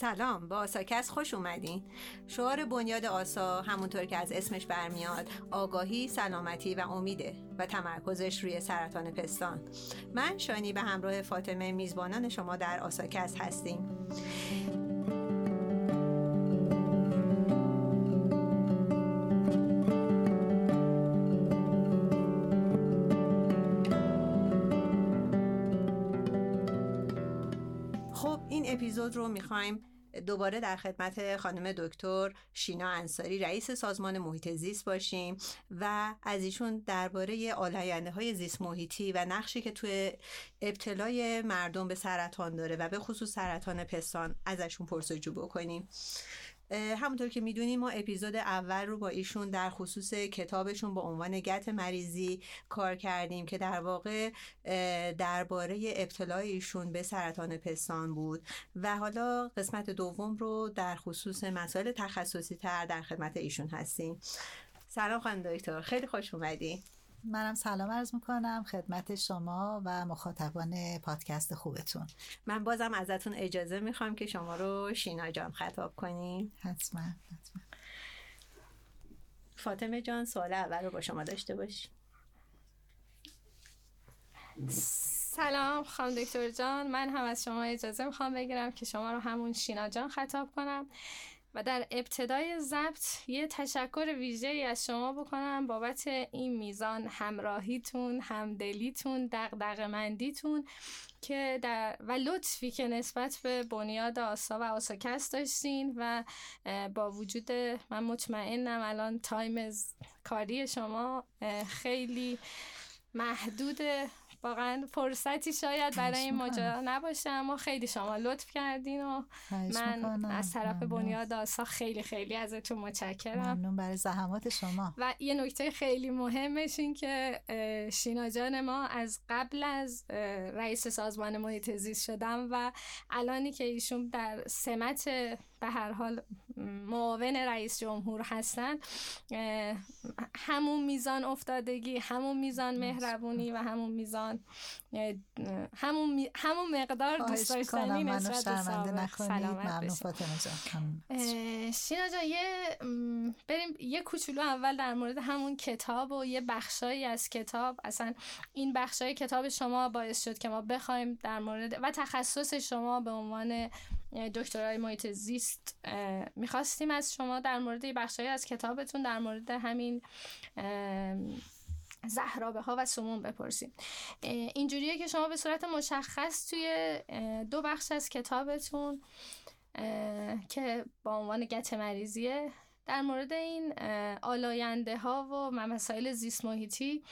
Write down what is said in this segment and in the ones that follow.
سلام، به آساکست خوش اومدین. شعار بنیاد آسا همونطور که از اسمش برمیاد آگاهی، سلامتی و امیده و تمرکزش روی سرطان پستان. من شانی به همراه فاطمه میزبانان شما در آساکست هستیم. خب این اپیزود رو میخوایم دوباره در خدمت خانم دکتر شینا انصاری رئیس سازمان محیط زیست باشیم و از ایشون درباره آلاینده‌های زیست محیطی و نقشی که توی ابتلای مردم به سرطان داره و به خصوص سرطان پستان ازشون پرسجو بکنیم. همونطور که میدونیم ما اپیزود اول رو با ایشون در خصوص کتابشون با عنوان گت مریضی کار کردیم که در واقع درباره ابتلای ایشون به سرطان پستان بود و حالا قسمت دوم رو در خصوص مسائل تخصصی تر در خدمت ایشون هستیم. سلام خانم دکتر، خیلی خوش اومدی. منم سلام عرض میکنم خدمت شما و مخاطبان پادکست خوبتون. من بازم ازتون اجازه میخوام که شما رو شینا جان خطاب کنیم. حتما. فاطمه جان سوال اول رو با شما داشته باشیم. سلام خانم دکتر جان، من هم از شما اجازه میخوام بگیرم که شما رو همون شینا جان خطاب کنم و در ابتدای ضبط یه تشکر ویژه‌ای از شما بکنم بابت این میزان همراهیتون، همدلیتون، دغدغه‌مندیتون که و لطفی که نسبت به بنیاد آسا و آساکست داشتین و با وجود من مطمئنم الان تایم کاری شما خیلی محدوده، واقعا فرصتی شاید برای این ماجرا نباشه، اما خیلی شما لطف کردین و من از طرف بنیاد آسا خیلی خیلی ازتون متشکرم. ممنون برای زحمات شما. و یه نکته خیلی مهمش این که شینا جان ما از قبل از رئیس سازمان محیط زیست شدم و الانی که ایشون در سمت به هر حال معاون رئیس جمهور هستن، همون میزان افتادگی، همون میزان مهربونی و همون میزان همون مقدار دوست داشتنی نسبت به سابق. ممنون فاطمه جان. شینا جان بریم یه کوچولو اول در مورد همون کتاب و یه بخشایی از کتاب، اصلا این بخشای کتاب شما باعث شد که ما بخوایم در مورد و تخصص شما به عنوان دکترای محیط زیست میخواستیم از شما در مورد بخشایی از کتابتون در مورد همین زهرابه ها و سموم بپرسیم. اینجوریه که شما به صورت مشخص توی دو بخش از کتابتون که با عنوان گت مریضیه در مورد این آلاینده ها و مسائل زیست محیطی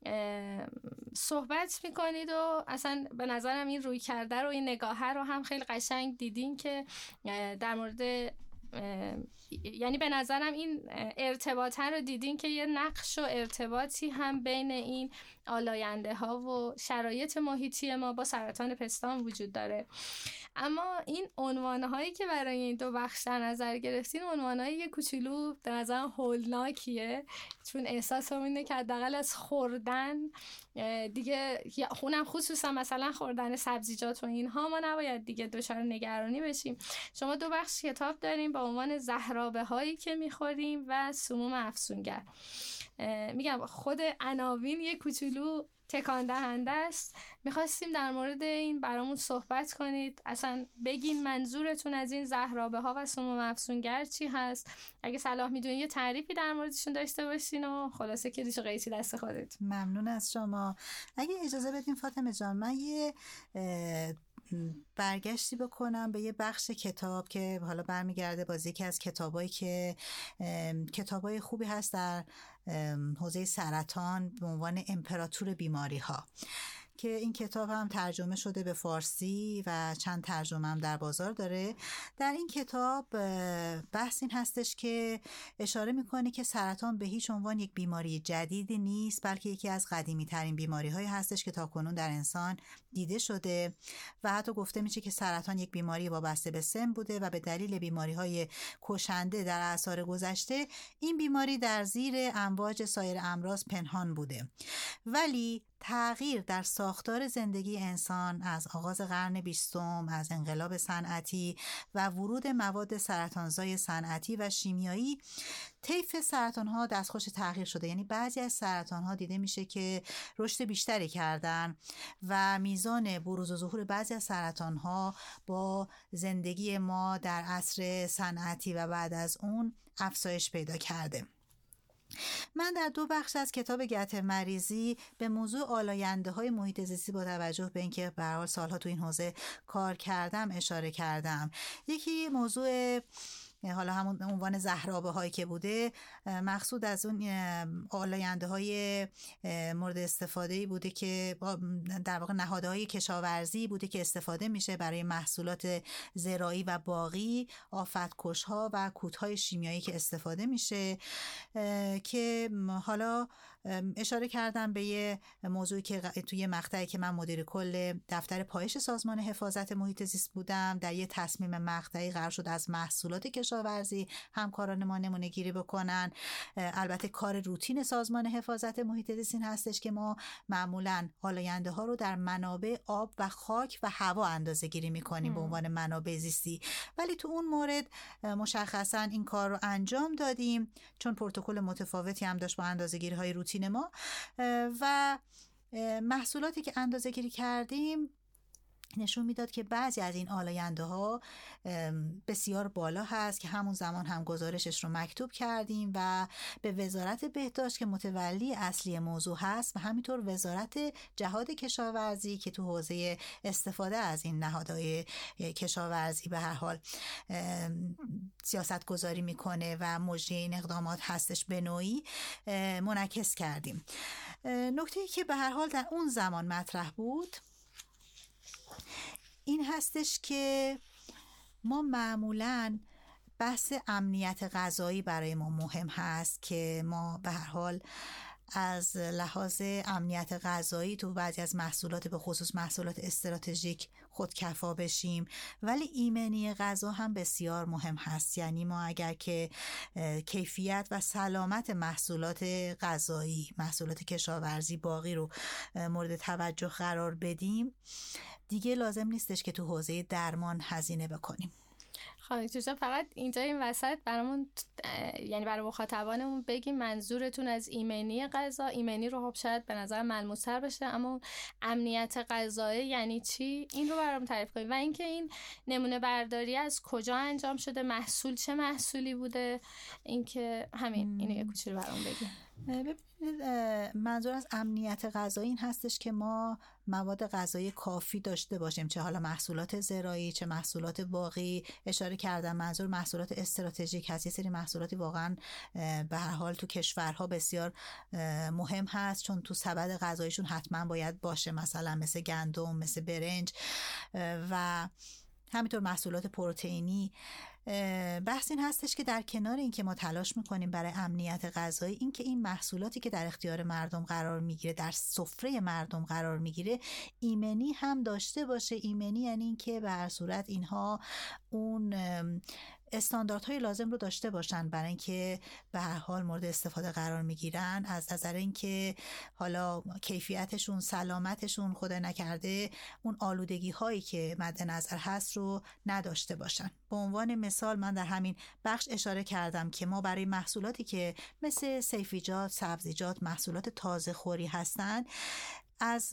صحبت میکنید و اصلا به نظرم این روی کرده رو، این نگاهه رو هم خیلی قشنگ دیدین که در مورد یعنی به نظرم این ارتباطه رو دیدین که یه نقش و ارتباطی هم بین این آلاینده ها و شرایط محیطی ما با سرطان پستان وجود داره. اما این عنوانهایی که برای این دو بخش در نظر گرفتین عنوانهایی یه کوچولو به نظرم هولناکیه، چون احساسم اینه که حداقل از خوردن دیگه، اونم خصوصا مثلا خوردن سبزیجات و اینها، ما نباید دیگه دچار نگرانی بشیم. شما دو بخش کتاب داریم با عنوان زهرابه هایی که میخوریم و سموم افسونگر. میگم خود عناوین یه کوچولو تکان دهنده است. میخواستیم در مورد این برامون صحبت کنید، اصلا بگین منظورتون از این زهرابه ها و سموم افسونگر چی هست، اگه صلاح میدونین یه تعریفی در موردشون داشته باشین و خلاصه که ریش و قیچی دست خودت. ممنون از شما. اگه اجازه بدین فاطمه جان، من یه برگشتی بکنم به یه بخش کتاب که حالا برمیگرده باز یکی از کتابایی که کتابای خوبی هست در حوزه سرطان به عنوان امپراتور بیماری ها، که این کتاب هم ترجمه شده به فارسی و چند ترجمه هم در بازار داره. در این کتاب بحث این هستش که اشاره میکنه که سرطان به هیچ عنوان یک بیماری جدیدی نیست، بلکه یکی از قدیمی ترین بیماری هایی هستش که تاکنون در انسان دیده شده و حتی گفته میشه که سرطان یک بیماری وابسته به سن بوده و به دلیل بیماری های کشنده در اعصار گذشته این بیماری در زیر امواج سایر امراض پنهان بوده، ولی تغییر در ساختار زندگی انسان از آغاز قرن 20، از انقلاب صنعتی و ورود مواد سرطانزای صنعتی و شیمیایی، طیف سرطان‌ها دستخوش تغییر شده. یعنی بعضی از سرطان‌ها دیده میشه که رشد بیشتری کردن و میزان بروز و ظهور بعضی از سرطان‌ها با زندگی ما در عصر صنعتی و بعد از اون افزایش پیدا کرده. من در 2 بخش از کتاب گته مریضی به موضوع آلاینده‌های محیط زیستی با توجه به اینکه به هر حال سالها تو این حوزه کار کردم اشاره کردم. یکی موضوع حالا همون عنوان زهرابه هایی که بوده، مقصود از اون آلاینده های مورد استفاده‌ای بوده که در واقع نهادهای کشاورزی بوده که استفاده میشه برای محصولات زراعی و باغی، آفت‌کش ها و کودهای شیمیایی که استفاده میشه، که حالا اشاره کردم به یه موضوعی که توی مقطعی که من مدیر کل دفتر پایش سازمان حفاظت محیط زیست بودم، در یه تصمیم مقطعی قرار شد از محصولات کشاورزی همکاران ما نمونه گیری بکنن. البته کار روتین سازمان حفاظت محیط زیست این هستش که ما معمولاً آلاینده ها رو در منابع آب و خاک و هوا اندازه گیری میکنیم به عنوان منابع زیستی، ولی تو اون مورد مشخصاً این کار رو انجام دادیم چون پروتکل متفاوتی هم داشت با اندازه‌گیری های روتین ما و محصولاتی که اندازه گیری کردیم نشون میداد که بعضی از این آلاینده ها بسیار بالا هست که همون زمان هم گزارشش رو مکتوب کردیم و به وزارت بهداشت که متولی اصلی موضوع هست و همینطور وزارت جهاد کشاورزی که تو حوزه استفاده از این نهادهای کشاورزی به هر حال سیاست گذاری میکنه و مجری این اقدامات هستش به نوعی منعکس کردیم. نکته‌ای که به هر حال در اون زمان مطرح بود این هستش که ما معمولاً بحث امنیت غذایی برای ما مهم هست که ما به هر حال از لحاظ امنیت غذایی تو بعضی از محصولات به خصوص محصولات استراتژیک خودکفا بشیم، ولی ایمنی غذا هم بسیار مهم هست. یعنی ما اگر که کیفیت و سلامت محصولات غذایی، محصولات کشاورزی باغی رو مورد توجه قرار بدیم دیگه لازم نیستش که تو حوزه درمان هزینه بکنیم. خانم دکتر فقط اینجا این وسط برامون یعنی برای مخاطبانمون بگیم منظورتون از ایمنی غذا، ایمنی رو خب شاید به نظر ملموس‌تر بشه اما امنیت غذایی یعنی چی؟ این رو برام تعریف کنید و اینکه این نمونه برداری از کجا انجام شده، محصول چه محصولی بوده، اینکه همین اینو یه کوچولو برام بگید. ببینید منظور از امنیت غذایی این هستش که ما مواد غذایی کافی داشته باشیم، چه حالا محصولات زراعی چه محصولات باغی. اشاره کردم منظور محصولات استراتژیک هست. یه سری محصولاتی واقعا به هر حال تو کشورها بسیار مهم هست چون تو سبد غذاییشون حتما باید باشه، مثلا مثل گندم، مثل برنج و همینطور محصولات پروتئینی. بحث این هستش که در کنار این که ما تلاش میکنیم برای امنیت غذایی، این که این محصولاتی که در اختیار مردم قرار میگیره، در سفره مردم قرار میگیره، ایمنی هم داشته باشه. ایمنی یعنی این که به هر صورت اینها اون استانداردهای لازم رو داشته باشن برای اینکه به هر حال مورد استفاده قرار میگیرن، از نظر اینکه حالا کیفیتشون، سلامتشون خدا نکرده اون آلودگی هایی که مد نظر هست رو نداشته باشن. به عنوان مثال من در همین بخش اشاره کردم که ما برای محصولاتی که مثل سیفیجات، سبزیجات، محصولات تازه خوری هستن، از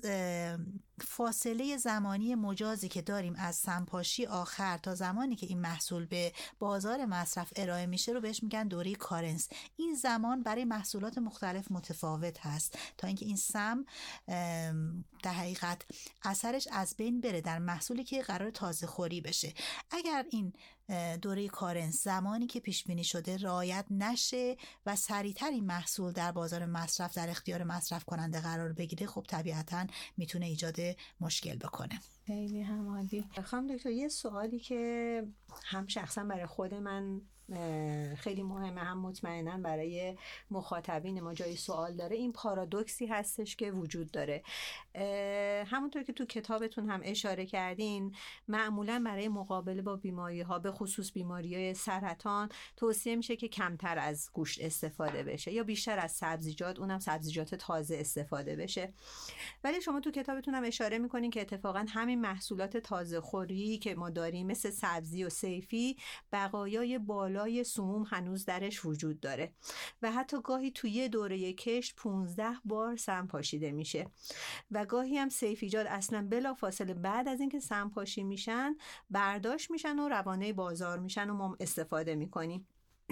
فاصله زمانی مجازی که داریم از سمپاشی آخر تا زمانی که این محصول به بازار مصرف ارائه میشه رو بهش میگن دوره کارنس. این زمان برای محصولات مختلف متفاوت هست تا اینکه این سم در حقیقت اثرش از بین بره در محصولی که قرار تازه خوری بشه. اگر این دوره کارنس زمانی که پیش بینی شده رعایت نشه و سریعتر این محصول در بازار مصرف در اختیار مصرف کننده قرار بگیره، خب طبیعتاً میتونه ایجاد مشکل بکنه. خیلی هم عالی. خانم دکتر یه سوالی که هم شخصا برای خود من خیلی مهمه، هم مطمئناً برای مخاطبین ما جای سوال داره، این پارادوکسی هستش که وجود داره. همونطور که تو کتابتون هم اشاره کردین، معمولاً برای مقابله با بیماری‌ها، به خصوص بیماری‌های سرطان، توصیه میشه که کمتر از گوشت استفاده بشه یا بیشتر از سبزیجات، اونم سبزیجات تازه استفاده بشه. ولی شما تو کتابتون هم اشاره میکنین که اتفاقاً همین محصولات تازه خوری که ما داریم مثل سبزی و صیفی، بقایای بالای سموم هنوز درش وجود داره و حتی گاهی توی دوره کشت 15 بار سم پاشیده میشه و گاهی هم صیفیجات اصلا بلافاصله بعد از اینکه سم پاشی میشن برداشت میشن و روانه بازار میشن و ما استفاده میکنیم.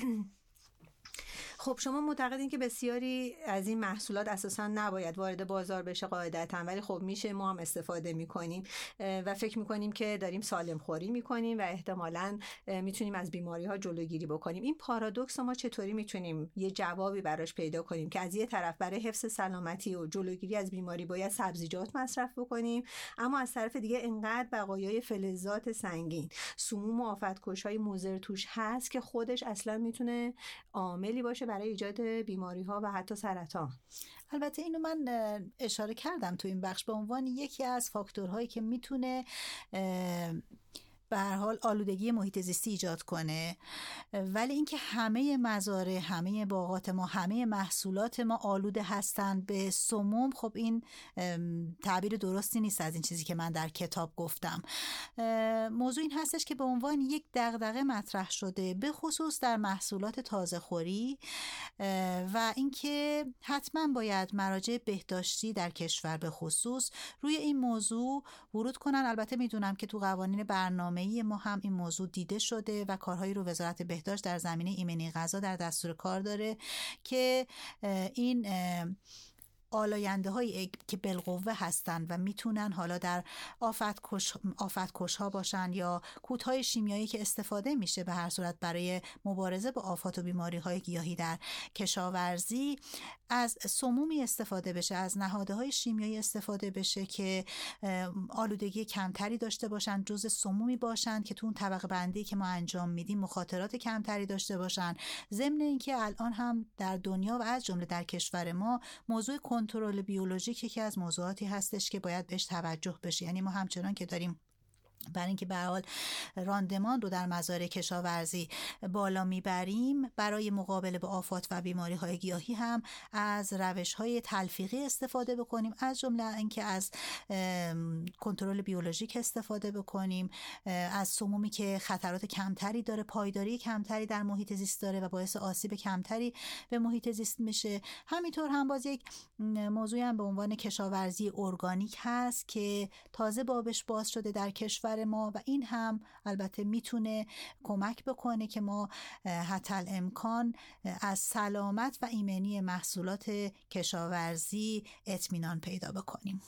خب شما معتقدین که بسیاری از این محصولات اساسا نباید وارد بازار بشه قاعدتاً، ولی خب میشه، ما هم استفاده میکنیم و فکر میکنیم که داریم سالم خوری میکنیم و احتمالاً میتونیم از بیماری ها جلوگیری بکنیم. این پارادوکس ما چطوری میتونیم یه جوابی براش پیدا کنیم که از یه طرف برای حفظ سلامتی و جلوگیری از بیماری باید سبزیجات مصرف بکنیم، اما از طرف دیگه انقدر بقایای فلزات سنگین، سموم و آفت‌کش‌های مضر توش هست که خودش اصلا میتونه عاملی باشه برای ایجاد بیماری‌ها و حتی سرطان. البته اینو من اشاره کردم تو این بخش به عنوان یکی از فاکتورهایی که میتونه به هر حال آلودگی محیط زیستی ایجاد کنه، ولی اینکه همه مزارع، همه باغات ما، همه محصولات ما آلوده هستند به سموم، خب این تعبیر درستی نیست از این چیزی که من در کتاب گفتم. موضوع این هستش که به عنوان یک دغدغه مطرح شده به خصوص در محصولات تازه خوری و اینکه حتما باید مراجع بهداشتی در کشور به خصوص روی این موضوع ورود کنن. البته میدونم که تو قوانین برنامه ما هم این موضوع دیده شده و کارهایی رو وزارت بهداشت در زمینه ایمنی غذا در دستور کار داره که این آلاینده هایی که بالقوه هستند و میتونن حالا در آفت‌کش ها باشن یا کودهای شیمیایی که استفاده میشه به هر صورت برای مبارزه با آفات و بیماری های گیاهی در کشاورزی، از سمومی استفاده بشه، از نهادهای شیمیایی استفاده بشه که آلودگی کمتری داشته باشن، جزء سمومی باشن که تو اون طبقه بندی که ما انجام میدیم مخاطرات کمتری داشته باشن. ضمن اینکه الان هم در دنیا و از جمله در کشور ما موضوع کنترل بیولوژیک یکی از موضوعاتی هستش که باید بهش توجه بشه. یعنی ما همچنان که داریم برای اینکه به هر حال راندمان رو در مزارع کشاورزی بالا میبریم، برای مقابله با آفات و بیماری‌های گیاهی هم از روش‌های تلفیقی استفاده بکنیم، از جمله اینکه از کنترل بیولوژیک استفاده بکنیم، از سمومی که خطرات کمتری داره، پایداری کمتری در محیط زیست داره و باعث آسیب کمتری به محیط زیست میشه. همینطور هم باز یک موضوعی هم به عنوان کشاورزی ارگانیک هست که تازه بابش باز شده در کشور ما و این هم البته میتونه کمک بکنه که ما حتی الامکان از سلامت و ایمنی محصولات کشاورزی اطمینان پیدا بکنیم.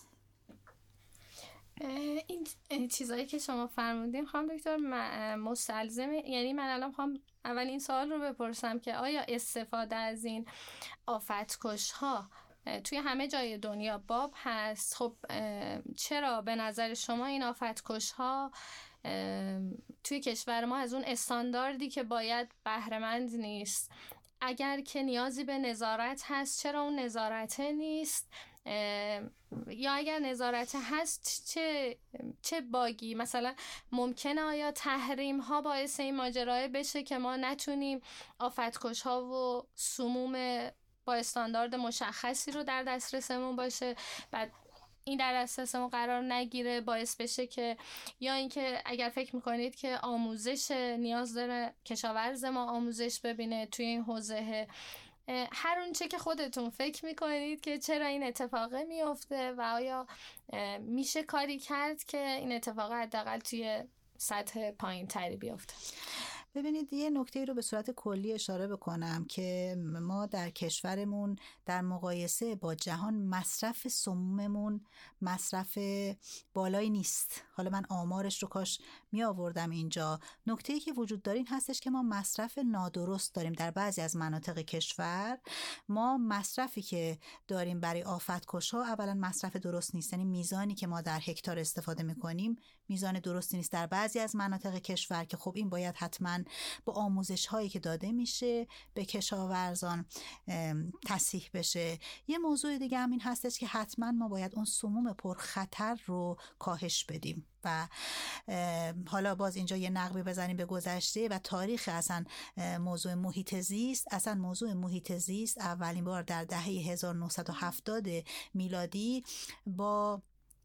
این چیزایی که شما فرمودین خانم دکتر مستلزم، یعنی من الان خواهم اول این سوال رو بپرسم که آیا استفاده از این آفت‌کش ها توی همه جای دنیا باب هست؟ خب چرا به نظر شما این آفت‌کش ها توی کشور ما از اون استانداردی که باید بهره‌مند نیست؟ اگر که نیازی به نظارت هست چرا اون نظارت نیست؟ یا اگر نظارت هست چه باگی؟ مثلا ممکنه آیا تحریم ها باعث این ماجرا بشه که ما نتونیم آفت‌کش ها و سموم با استاندارد مشخصی رو در دسترسمون باشه، بعد این در دسترسمون قرار نگیره، باعث بشه که یا اینکه اگر فکر میکنید که آموزش نیاز داره کشاورز ما آموزش ببینه توی این حوزه، هر اون چه که خودتون فکر میکنید که چرا این اتفاق میفته و آیا میشه کاری کرد که این اتفاق حداقل توی سطح پایین تری بیفته؟ ببینید یه نکته رو به صورت کلی اشاره بکنم که ما در کشورمون در مقایسه با جهان مصرف سموممون مصرف بالایی نیست. حالا من آمارش رو کاش می آوردم اینجا. نکته‌ای که وجود داره این هستش که ما مصرف نادرست داریم در بعضی از مناطق کشور. ما مصرفی که داریم برای آفت‌کش‌ها اولا مصرف درست نیست، یعنی میزانی که ما در هکتار استفاده می‌کنیم میزان درستی نیست در بعضی از مناطق کشور، که خب این باید حتما با آموزش‌هایی که داده میشه به کشاورزان تصحیح بشه. یه موضوع دیگه هم این هستش که حتما ما باید اون سموم پرخطر رو کاهش بدیم و حالا باز اینجا یه نقبی بزنیم به گذشته و تاریخ اصلا موضوع محیط زیست. اصلا موضوع محیط زیست اولین بار در دهه 1970 میلادی با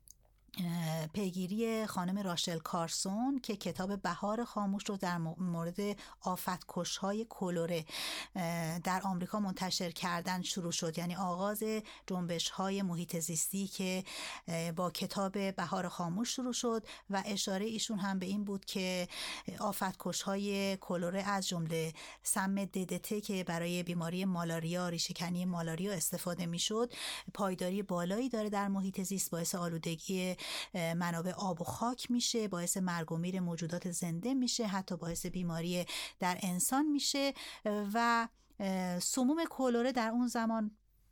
پیگیری خانم راشل کارسون که کتاب بهار خاموش رو در مورد آفت‌کش‌های کلوره در آمریکا منتشر کردن شروع شد. یعنی آغاز جنبش‌های محیط زیستی که با کتاب بهار خاموش شروع شد و اشاره ایشون هم به این بود که آفت‌کش‌های کلوره از جمله سم DDT که برای بیماری مالاریا، ریشه‌کنی مالاریا استفاده می‌شد، پایداری بالایی داره در محیط زیست، باعث آلودگی منابع آب و خاک میشه، باعث مرگ و میر موجودات زنده میشه، حتی باعث بیماری در انسان میشه. و سموم کلوره در اون زمان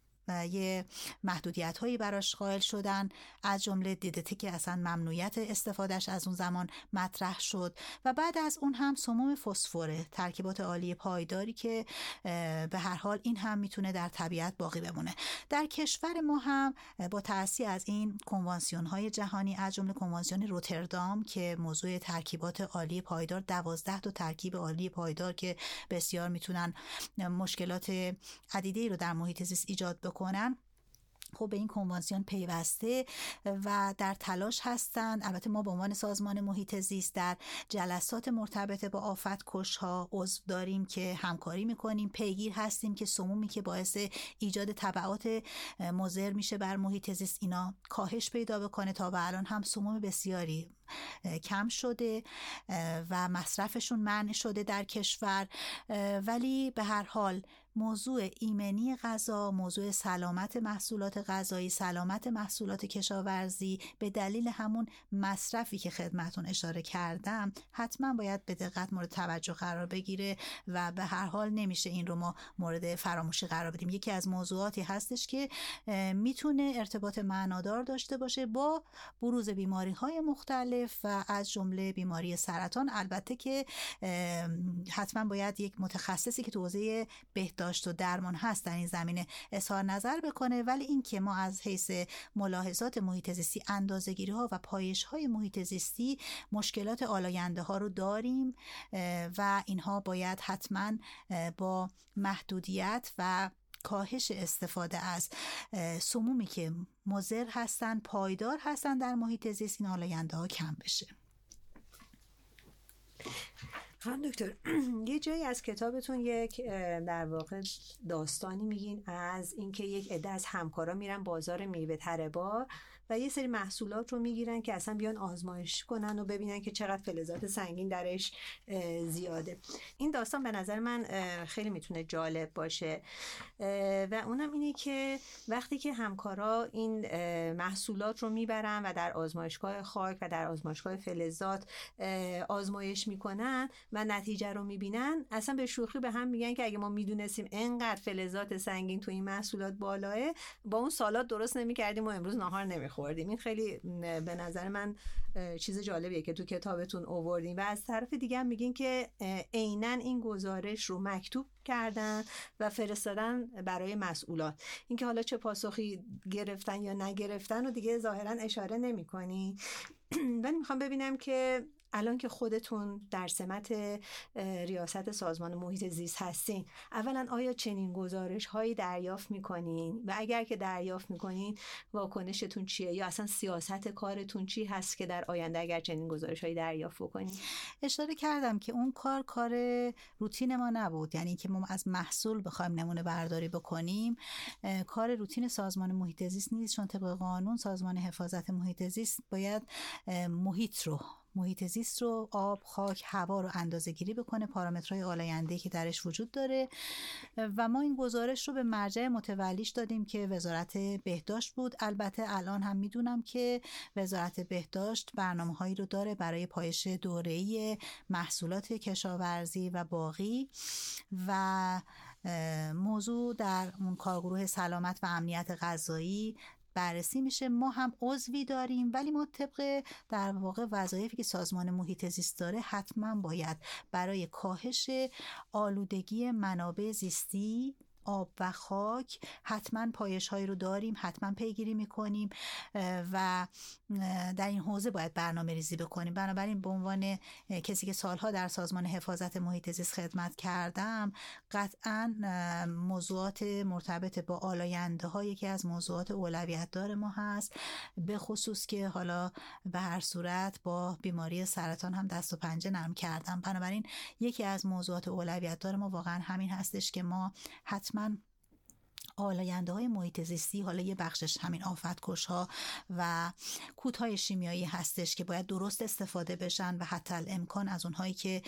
یه محدودیت هایی براش قائل شدن، از جمله DDT که اصلا ممنوعیت استفادهش از اون زمان مطرح شد. و بعد از اون هم سموم فسفره، ترکیبات عالی پایداری که به هر حال این هم میتونه در طبیعت باقی بمونه. در کشور ما هم با تأسیس از این کنوانسیون های جهانی، از جمله کنوانسیون روتردام که موضوع ترکیبات عالی پایدار، 12 تا ترکیب عالی پایدار که بسیار میتونن مشکلات عدیده‌ای رو در محیط زیست ایجاد بکنن، خب به این کنوانسیون پیوسته و در تلاش هستند. البته ما به عنوان سازمان محیط زیست در جلسات مرتبط با آفت‌کش‌ها عضو داریم که همکاری میکنیم، پیگیر هستیم که سمومی که باعث ایجاد تبعات مضر میشه بر محیط زیست اینا کاهش پیدا بکنه. تا به الان هم سموم بسیاری کم شده و مصرفشون منع شده در کشور. ولی به هر حال موضوع ایمنی غذا، موضوع سلامت محصولات غذایی، سلامت محصولات کشاورزی به دلیل همون مصرفی که خدمتون اشاره کردم حتما باید به دقت مورد توجه قرار بگیره و به هر حال نمیشه این رو ما مورد فراموشی قرار بدیم. یکی از موضوعاتی هستش که میتونه ارتباط معنادار داشته باشه با بروز بیماری‌های مختلف و از جمله بیماری سرطان. البته که حتما باید یک متخصصی که تو حوزه بهداشت و درمان هست در این زمینه اظهار نظر بکنه. ولی این که ما از حیث ملاحظات محیط زیستی، اندازه‌گیری ها و پایش های محیط زیستی مشکلات آلاینده ها رو داریم و اینها باید حتما با محدودیت و کاهش استفاده از سمومی که مضر هستن، پایدار هستن در محیط زیست، این آلاینده ها کم بشه. خانم دکتر، یه جایی از کتابتون یک در واقع داستانی میگین از اینکه یک عده از همکارا میرن بازار میوه تره بار و یه سری محصولات رو میگیرن که اصلا بیان آزمایش کنن و ببینن که چقدر فلزات سنگین درش زیاده. این داستان به نظر من خیلی میتونه جالب باشه و اونم اینه که وقتی که همکارا این محصولات رو میبرن و در آزمایشگاه خاک و در آزمایشگاه فلزات آزمایش میکنن و نتیجه رو میبینن، اصلا به شوخی به هم میگن که اگه ما میدونستیم انقدر فلزات سنگین تو این محصولات بالاه، با اون سالاد درست نمیکردیم و امروز ناهار نمیخوردیم. این خیلی به نظر من چیز جالبیه که تو کتابتون آوردین. و از طرف دیگه هم میگین که عیناً این گزارش رو مکتوب کردن و فرستادن برای مسئولات. اینکه حالا چه پاسخی گرفتن یا نگرفتن و دیگه ظاهراً اشاره نمی‌کنی. ولی میخوام ببینم که الان که خودتون در سمت ریاست سازمان محیط زیست هستین، اولا آیا چنین گزارش هایی دریافت میکنین و اگر که دریافت میکنین واکنشتون چیه یا اصلا سیاست کارتون چی هست که در آینده اگر چنین گزارش هایی دریافت بکنین؟ اشاره کردم که اون کار روتین ما نبود، یعنی که ما از محصول بخوایم نمونه برداری بکنیم کار روتین سازمان محیط زیست نیست، چون طبق قانون سازمان حفاظت محیط زیست باید محیط رو محیط زیست رو، آب، خاک، هوا رو اندازه‌گیری بکنه، پارامترهای آلاینده‌ای که درش وجود داره و ما این گزارش رو به مرجع متولیش دادیم که وزارت بهداشت بود. البته الان هم میدونم که وزارت بهداشت برنامه‌هایی رو داره برای پایش دوره‌ای محصولات کشاورزی و باغی و موضوع در اون کارگروه سلامت و امنیت غذایی بررسی میشه. ما هم عضوی داریم، ولی ما طبق در واقع وظایفی که سازمان محیط زیست داره حتما باید برای کاهش آلودگی منابع زیستی، آب و خاک حتما پایش هایی رو داریم، حتما پیگیری میکنیم و در این حوزه باید برنامه ریزی بکنیم. بنابراین به عنوان کسی که سالها در سازمان حفاظت محیط زیست خدمت کردم، قطعا موضوعات مرتبط با آلاینده ها یکی از موضوعات اولویت دار ما هست، به خصوص که حالا به هر صورت با بیماری سرطان هم دست و پنجه نرم کردم. بنابراین یکی از موضوعات اولویت دار ما واقعا همین هستش که ما حتما آلاینده های محیط زیستی، حالا یه بخشش همین آفتکش ها و کودهای شیمیایی هستش که باید درست استفاده بشن و حتی الامکان از اونهایی که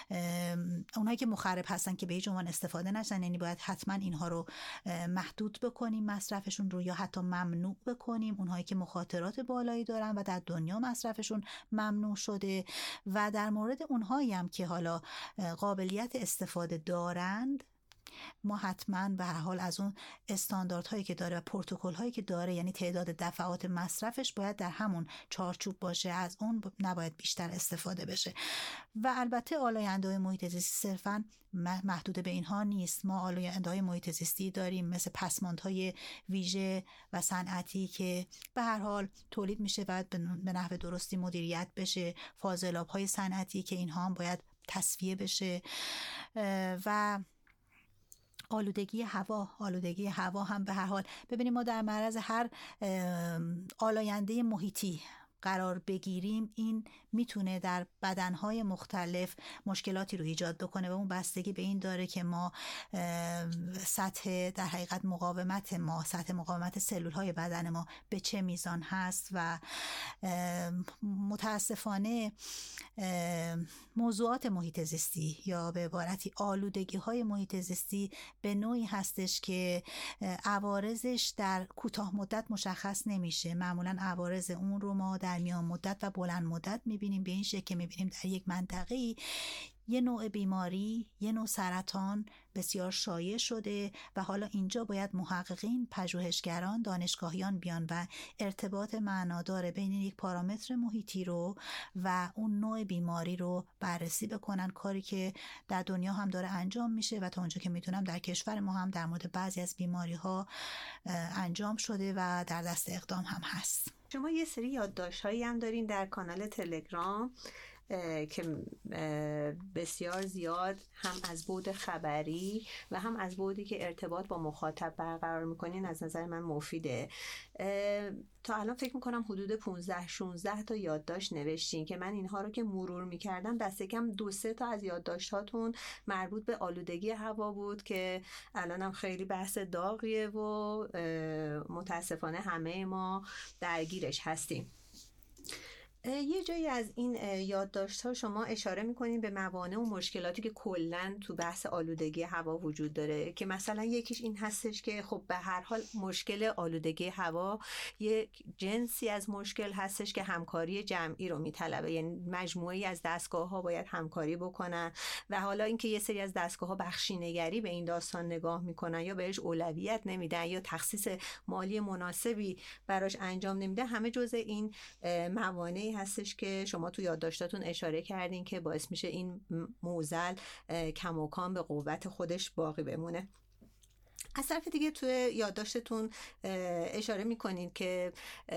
مخرب هستن که به هیچ عنوان استفاده نشن، یعنی باید حتما اینها رو محدود بکنیم مصرفشون رو یا حتی ممنوع بکنیم. اونهایی که مخاطرات بالایی دارن و در دنیا مصرفشون ممنوع شده و در مورد اونهایی هم که حالا قابلیت استفاده دارند ما حتما به هر حال از اون استانداردهایی که داره و پروتکل‌هایی که داره، یعنی تعداد دفعات مصرفش باید در همون چارچوب باشه، از اون نباید بیشتر استفاده بشه. و البته آلاینده‌های محیط زیستی صرفاً محدود به اینها نیست. ما آلاینده‌های محیط زیستی داریم مثل پسماندهای ویژه و صنعتی که به هر حال تولید میشه و به نحو درستی مدیریت بشه، فاضلاب‌های صنعتی که اینها هم باید تصفیه بشه و آلودگی هوا هم به هر حال ببینیم ما در معرض هر آلاینده محیطی قرار بگیریم، این میتونه در بدنهای مختلف مشکلاتی رو ایجاد بکنه و اون بستگی به این داره که ما در حقیقت سطح مقاومت سلولهای بدن ما به چه میزان هست و متاسفانه موضوعات محیط زیستی یا به عبارتی آلودگی های محیط زیستی به نوعی هستش که عوارضش در کوتاه مدت مشخص نمیشه. معمولا عوارض اون رو ما در میان مدت و بلند مدت میبینیم، به این شکل که میبینیم در یک منطقه‌ای یه نوع بیماری، یه نوع سرطان بسیار شایع شده و حالا اینجا باید محققین، پژوهشگران، دانشگاهیان بیان و ارتباط معنادار بین یک پارامتر محیطی رو و اون نوع بیماری رو بررسی بکنن، کاری که در دنیا هم داره انجام میشه و تا اونجا که میتونم در کشور ما هم در مورد بعضی از بیماری ها انجام شده و در دست اقدام هم هست. شما یه سری یادداشت‌هایی هم دارین در کانال تلگرام که بسیار زیاد هم از بعد خبری و هم از بعدی که ارتباط با مخاطب برقرار میکنین از نظر من مفیده. تا الان فکر میکنم حدود 15-16 تا یادداشت نوشتین که من اینها رو که مرور میکردم دست کم 2-3 تا از یادداشتاتون مربوط به آلودگی هوا بود که الانم خیلی بحث داغیه و متاسفانه همه ما درگیرش هستیم. یه جایی از این یادداشت‌ها شما اشاره می‌کنین به موانع و مشکلاتی که کلاً تو بحث آلودگی هوا وجود داره که مثلا یکیش این هستش که خب به هر حال مشکل آلودگی هوا یک جنسی از مشکل هستش که همکاری جمعی رو میطلبه، یعنی مجموعه‌ای از دستگاه‌ها باید همکاری بکنن و حالا اینکه یه سری از دستگاه‌ها بخشینگری به این داستان نگاه میکنن یا بهش اولویت نمیدن یا تخصیص مالی مناسبی براش انجام نمیدن، همه جزء این موانع هستش که شما تو یادداشتاتون اشاره کردین که باعث میشه این معضل کماکان به قوت خودش باقی بمونه. از طرف دیگه توی یادداشتتون اشاره میکنین که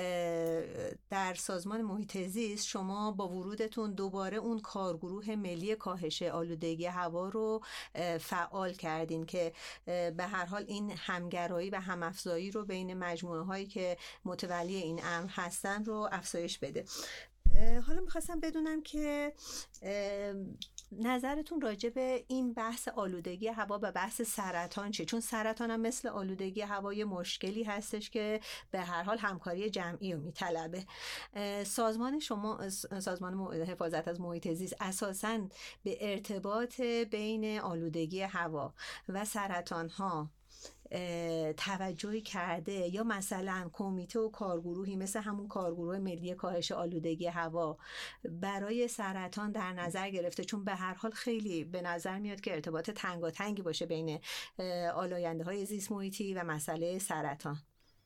در سازمان محیط زیست شما با ورودتون دوباره اون کارگروه ملی کاهش آلودگی هوا رو فعال کردین که به هر حال این همگرایی و همافزایی رو بین مجموعه هایی که متولی این امر هستن رو افزایش بده. حالا میخواستم بدونم که نظرتون راجع به این بحث آلودگی هوا و بحث سرطان چه؟ چون سرطان هم مثل آلودگی هوای مشکلی هستش که به هر حال همکاری جمعی رو میطلبه. سازمان شما، سازمان حفاظت از محیط زیست، اساساً به ارتباط بین آلودگی هوا و سرطان ها توجهی کرده یا مثلا کمیته و کارگروهی مثل همون کارگروه ملی کاهش آلودگی هوا برای سرطان در نظر گرفته؟ چون به هر حال خیلی به نظر میاد که ارتباط تنگاتنگی باشه بین آلاینده های زیست محیطی و مسئله سرطان.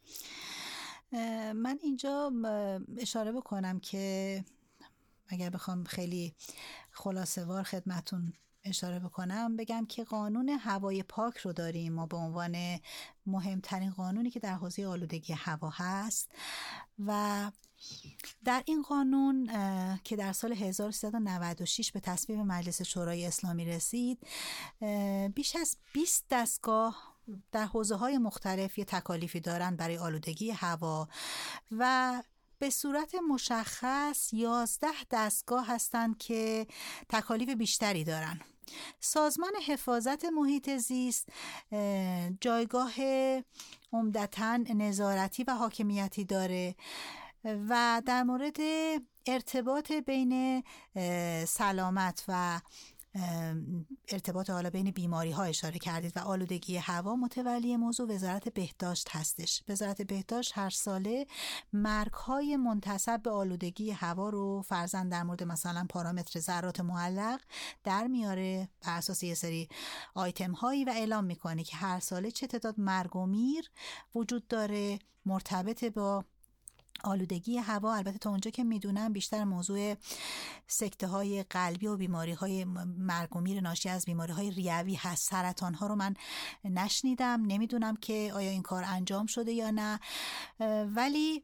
من اینجا اشاره بکنم که اگر بخوام خیلی خلاصه‌وار خدمتون اشاره بکنم، بگم که قانون هوای پاک رو داریم ما به عنوان مهمترین قانونی که در حوزه آلودگی هوا هست و در این قانون که در سال 1396 به تصویب مجلس شورای اسلامی رسید، بیش از 20 دستگاه در حوزه‌های مختلف یه تکالیفی دارن برای آلودگی هوا و به صورت مشخص 11 دستگاه هستند که تکالیف بیشتری دارن. سازمان حفاظت محیط زیست جایگاه عمدتاً نظارتی و حاکمیتی داره و در مورد ارتباط بین سلامت و ارتباط حالا بین بیماری ها اشاره کردید و آلودگی هوا، متولی موضوع وزارت بهداشت هستش. وزارت بهداشت هر ساله مرگ های منتسب به آلودگی هوا رو فرضاً در مورد مثلا پارامتر ذرات معلق در میاره بر اساس یه سری آیتم هایی و اعلام میکنه که هر ساله چه تعداد مرگ و میر وجود داره مرتبط با آلودگی هوا. البته تا اونجا که میدونم بیشتر موضوع سکته های قلبی و بیماری های مرگ و میر ناشی از بیماری های ریوی هست. سرطان ها رو من نشنیدم، نمیدونم که آیا این کار انجام شده یا نه، ولی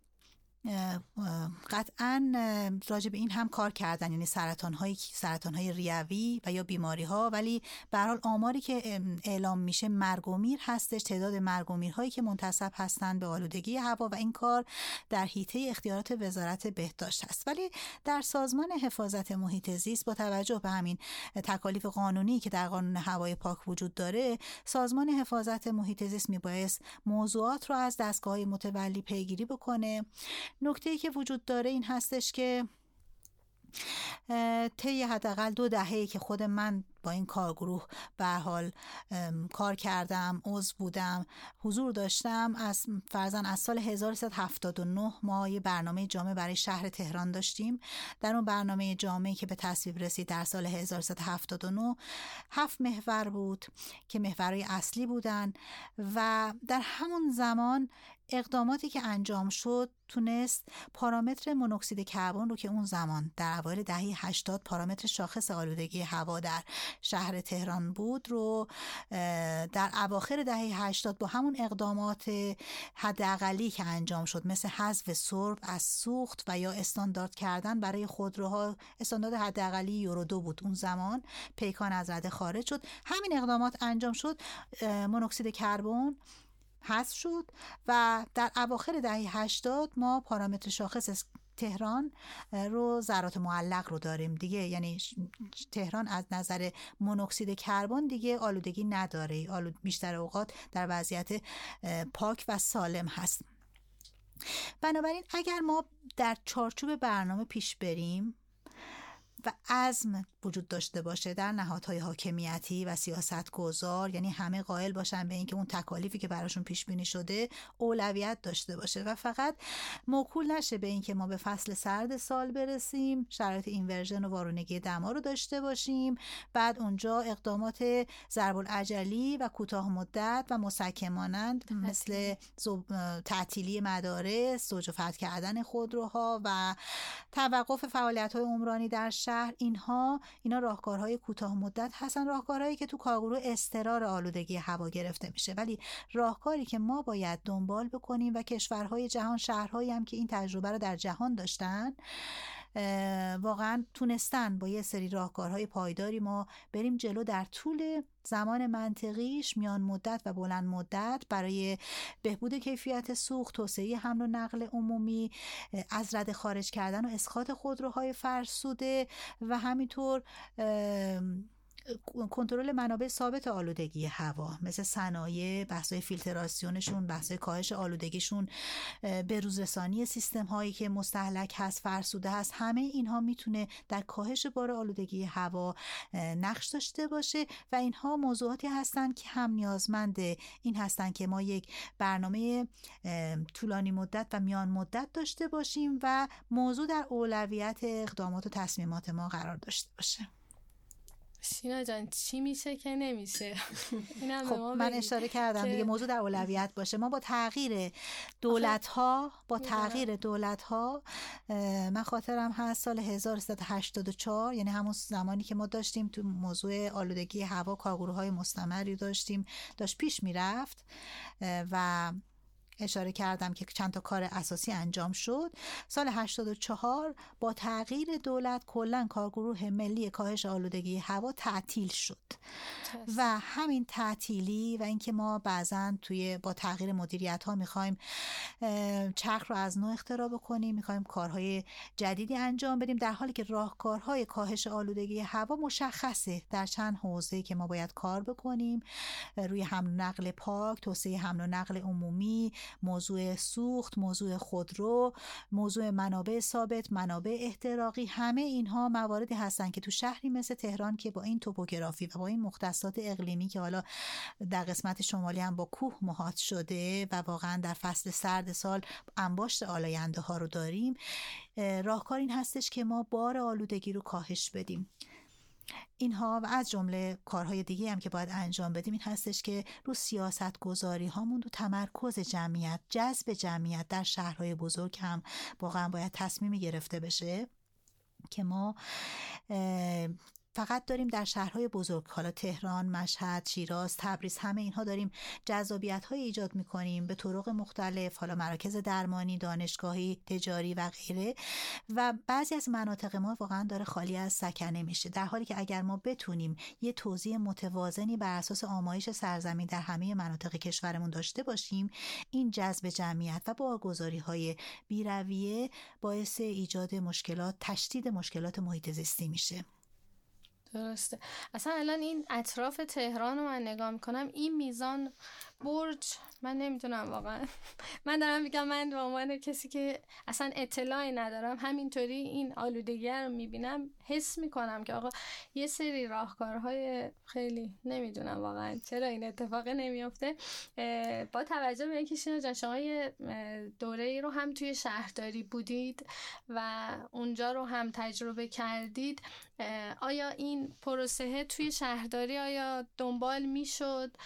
قطعاً راجع به این هم کار کردن، یعنی سرطان های ریوی و یا بیماری ها، ولی به هر حال آماری که اعلام میشه مرگ و میر هستش، تعداد مرگ و میرهایی که منتسب هستند به آلودگی هوا و این کار در حیطه اختیارات وزارت بهداشت هست. ولی در سازمان حفاظت محیط زیست با توجه به همین تکالیف قانونی که در قانون هوای پاک وجود داره، سازمان حفاظت محیط زیست میبایست موضوعات رو از دستگاه‌های متولی پیگیری بکنه. نکته‌ای که وجود داره این هستش که طی حداقل 2 دهه‌ای که خود من با این کارگروه به هر حال کار کردم، عضو بودم، حضور داشتم، از فرضاً از سال 1379 ما یه برنامه جامع برای شهر تهران داشتیم. در اون برنامه جامعی که به تصویب رسید در سال 1379 7 محور بود که محورهای اصلی بودن و در همون زمان اقداماتی که انجام شد تونست پارامتر مونوکسید کربن رو که اون زمان در اوایل دهه 80 پارامتر شاخص آلودگی هوا در شهر تهران بود رو در اواخر دهه 80 با همون اقدامات حداقلی که انجام شد مثل حذف سرب از سوخت و یا استاندارد کردن برای خودروها، استاندارد حداقلی یورو 2 بود اون زمان، پیکان از رده خارج شد. همین اقدامات انجام شد، مونوکسید کربن حذف شد و در اواخر دهه 80 ما پارامتر شاخص تهران رو ذرات معلق رو داریم دیگه، یعنی تهران از نظر مونوکسید کربن دیگه آلودگی نداره، بیشتر اوقات در وضعیت پاک و سالم هست. بنابراین اگر ما در چارچوب برنامه پیش بریم و عزم وجود داشته باشه در نهادهای حاکمیتی و سیاستگزار، یعنی همه قائل باشن به اینکه اون تکالیفی که براشون پیش بینی شده اولویت داشته باشه و فقط موکول نشه به اینکه ما به فصل سرد سال برسیم، شرایط اینورژن و وارونگی دما رو داشته باشیم، بعد اونجا اقدامات ضرب العجلی و کوتاه مدت و مسکن مانند مثل تعطیلی مدارس، زوج و فتح کردن خودروها و توقف فعالیت‌های عمرانی در شهر، اینا راهکارهای کوتاه مدت هستن، راهکارهایی که تو کارگروه اضطرار آلودگی هوا گرفته میشه، ولی راهکاری که ما باید دنبال بکنیم و کشورهای جهان، شهرهایی هم که این تجربه رو در جهان داشتن واقعا تونستن با یه سری راهکارهای پایداری ما بریم جلو در طول زمان منطقیش، میان مدت و بلند مدت، برای بهبود کیفیت سوخت، توسعه حمل و نقل عمومی، از رده خارج کردن و اسقاط خودروهای فرسوده و همینطور کنترل منابع ثابت آلودگی هوا مثل صنایع، بحث‌های فیلتراسیونشون، بحث‌های کاهش آلودگیشون، بروزرسانی سیستم هایی که مستهلک هست، فرسوده هست، همه اینها میتونه در کاهش بار آلودگی هوا نقش داشته باشه و اینها موضوعاتی هستن که هم نیازمند این هستن که ما یک برنامه طولانی مدت و میان مدت داشته باشیم و موضوع در اولویت اقدامات و تصمیمات ما قرار داشته باشه. شینا جان چی میشه که نمیشه؟ خب من اشاره کردم دیگه، موضوع در اولویت باشه. ما با تغییر دولت‌ها من خاطرم هست سال 1384، یعنی همون زمانی که ما داشتیم تو موضوع آلودگی هوا کارگروه‌های مستمری داشت پیش میرفت و اشاره کردم که چند تا کار اساسی انجام شد. سال 84 با تغییر دولت کلاً کارگروه ملی کاهش آلودگی هوا تعطیل شد و همین تعطیلی و اینکه ما بعضاً با تغییر مدیریت ها میخوایم چرخ رو از نو اختراع بکنیم، میخوایم کارهای جدیدی انجام بدیم، در حالی که راهکارهای کاهش آلودگی هوا مشخصه در چند حوزه‌ای که ما باید کار بکنیم: روی حمل و نقل پاک، توسعه حمل و نقل عمومی، موضوع سوخت، موضوع خودرو، موضوع منابع ثابت، منابع احتراقی. همه اینها مواردی هستن که تو شهری مثل تهران که با این توپوگرافی و با این مختصات اقلیمی که حالا در قسمت شمالی هم با کوه محاط شده و واقعا در فصل سرد سال انباشت آلاینده ها رو داریم، راهکار این هستش که ما بار آلودگی رو کاهش بدیم. اینها و از جمله کارهای دیگه هم که باید انجام بدیم این هستش که رو سیاست گذاری هامون، رو تمرکز جمعیت، جذب جمعیت در شهرهای بزرگ هم واقعا باید تصمیمی گرفته بشه که ما فقط داریم در شهرهای بزرگ، حالا تهران، مشهد، شیراز، تبریز، همه اینها داریم جذابیت‌های ایجاد می‌کنیم به طرق مختلف، حالا مراکز درمانی، دانشگاهی، تجاری و غیره، و بعضی از مناطق ما واقعا داره خالی از سکنه میشه، در حالی که اگر ما بتونیم یه توزیع متوازنی بر اساس آمایش سرزمین در همه مناطق کشورمون داشته باشیم، این جذب جمعیت و بارگذاری‌های بی‌رویه باعث ایجاد مشکلات، تشدید مشکلات محیط زیستی میشه. درسته. اصلا الان این اطراف تهران رو من نگاه میکنم، این میزان برج، من نمیتونم واقعا من دارم میگم، من به عنوان کسی که اصلا اطلاعی ندارم همینطوری این آلودگی رو میبینم، حس میکنم که آقا یه سری راهکارهای خیلی نمیدونم واقعا چرا این اتفاق نمیفته. با توجه به اینکه شینا جان شما یه دوره‌ای رو هم توی شهرداری بودید و اونجا رو هم تجربه کردید، آیا این پروسه توی شهرداری آیا دنبال میشد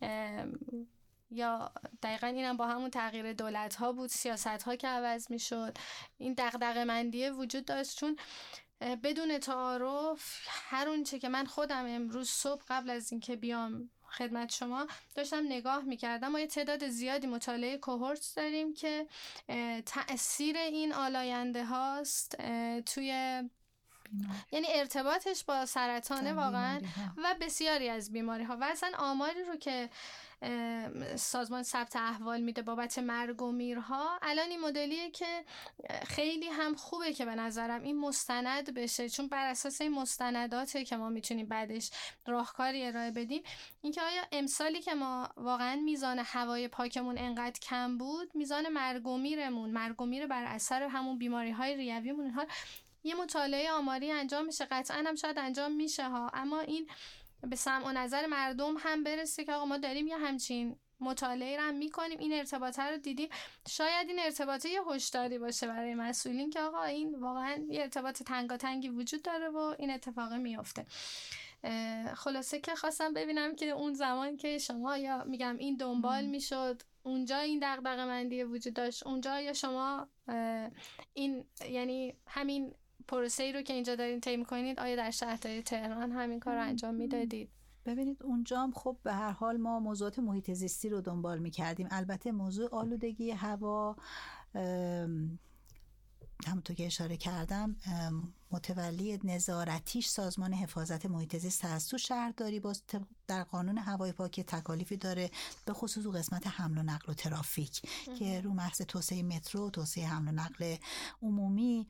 یا دقیقاً اینم با همون تغییر دولت ها بود، سیاست ها که عوض می شد، این دغدغه مندی وجود داشت؟ چون بدون تعارف هر اون چه که من خودم امروز صبح قبل از اینکه بیام خدمت شما داشتم نگاه میکردم، ما یه تعداد زیادی مطالعه کوهورت داریم که تأثیر این آلاینده هاست توی یعنی ارتباطش با سرطانه واقعا و بسیاری از بیماری ها، و اصلا آماری رو که سازمان ثبت احوال میده بابت مرگ و میرها الان این مدلیه که خیلی هم خوبه که به نظرم این مستند بشه، چون بر اساس این مستنداته که ما میتونیم بعدش راهکاری ارائه بدیم. اینکه آیا امسالی که ما واقعا میزان هوای پاکمون انقدر کم بود، میزان مرگ و میر بر اثر همون بیماری های ریویمون، اینها یه مطالعه آماری انجام میشه، قطعا هم شاید انجام میشه ها، اما این به سمع و نظر مردم هم برسه که آقا ما داریم یه همچین مطالعه رو هم میکنیم، این ارتباطه رو دیدیم. شاید این ارتباطه یه هشداری باشه برای مسئولین که آقا این واقعا یه ارتباط تنگاتنگی وجود داره و این اتفاق میفته. خلاصه که خواستم ببینم که اون زمان که شما یا میگم این دنبال میشد، اونجا این دغدغه مندی وجود داشت، اونجا یا شما این یعنی همین پروسه‌ای رو که اینجا دارین طی می‌کنید آیا در شهرداری تهران همین کار رو انجام میدادید؟ ببینید اونجا هم خب به هر حال ما موضوعات محیط زیستی رو دنبال می‌کردیم. البته موضوع آلودگی هوا همونطور که اشاره کردم متولی نظارتیش سازمان حفاظت محیط زیست هست. تو شهرداری باز در قانون هوای پاک تکالیفی داره، به خصوص تو قسمت حمل و نقل و ترافیک که رو محض توسعه مترو، توسعه حمل و نقل عمومی،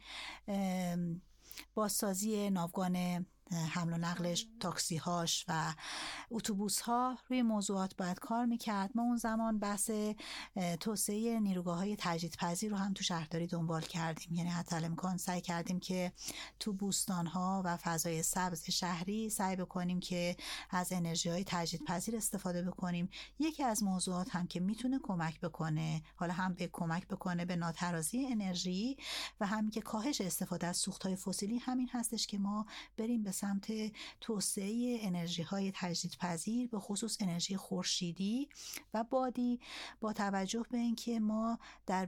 بازسازی ناوگان حمل و نقلش، تاکسی هاش و اتوبوس ها روی موضوعات باید کار میکرد. ما اون زمان بحث توسعه نیروگاه های تجدیدپذیر رو هم تو شهرداری دنبال کردیم، یعنی حتی الامکان سعی کردیم که تو بوستان ها و فضای سبز شهری سعی بکنیم که از انرژی های تجدیدپذیر استفاده بکنیم. یکی از موضوعات هم که میتونه کمک بکنه، حالا هم به کمک بکنه به ناترازی انرژی و هم که کاهش استفاده از سوخت های فسیلی، همین هستش که ما بریم به سمت توسعه انرژی های تجدیدپذیر، به خصوص انرژی خورشیدی و بادی، با توجه به اینکه ما در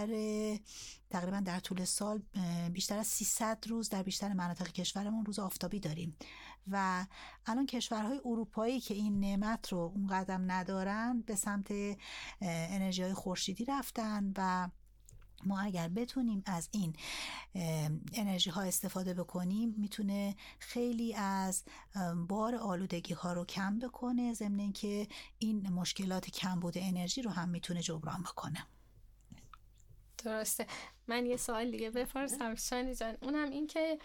تقریبا در طول سال بیشتر از 300 روز در بیشتر مناطق کشورمون روز آفتابی داریم و الان کشورهای اروپایی که این نعمت رو اون قدم ندارن به سمت انرژی های خورشیدی رفتن و ما اگر بتونیم از این انرژی ها استفاده بکنیم میتونه خیلی از بار آلودگی ها رو کم بکنه، ضمن اینکه این مشکلات کمبود انرژی رو هم میتونه جبران بکنه. درسته. من یه سوال دیگه بپرسم شانی جان، اونم این که